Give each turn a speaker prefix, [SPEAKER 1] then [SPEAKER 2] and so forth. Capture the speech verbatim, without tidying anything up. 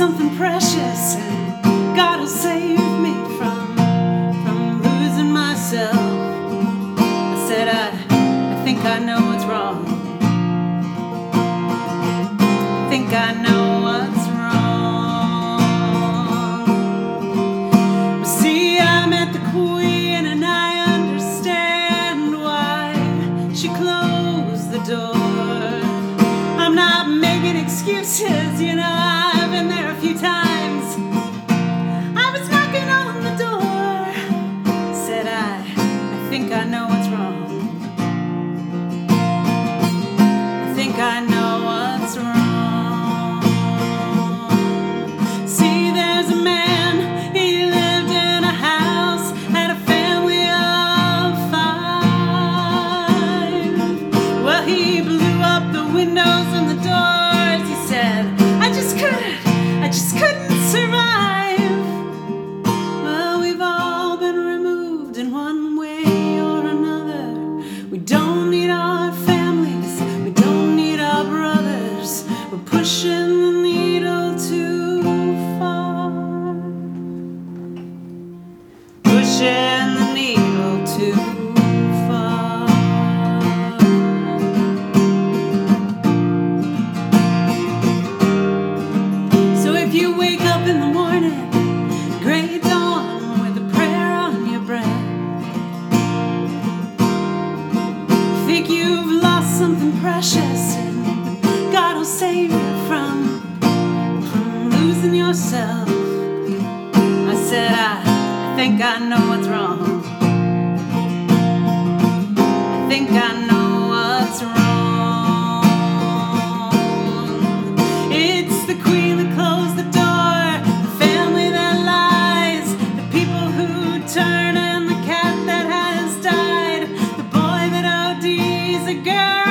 [SPEAKER 1] something precious, and God will save me from from losing myself. I said, I, I think I know what's wrong. I think I know what's wrong. But see, I met the Queen, and I understand why she closed the door. I'm not making excuses, you know, I've been there a few times. I was knocking on the door, said I, I think I know what's wrong. I think I know what's wrong. See, there's a man, he lived in a house, had a family of five. Well, he blew up the windows and the doors. He said, I just couldn't, I just couldn't survive. Well, we've all been removed in one way or another. We don't need our families, we don't need our brothers. We're pushing the needle too far. Pushing the needle too far. So if you wake up in the morning, gray dawn with a prayer on your breath, think you've lost something precious, and God will save you from, from losing yourself. I said, I, I think I know what's wrong. I think I know what's wrong. It's the Queen that closed the door, the family that lies, the people who turn, and the cat that has died, the boy that O Ds, a girl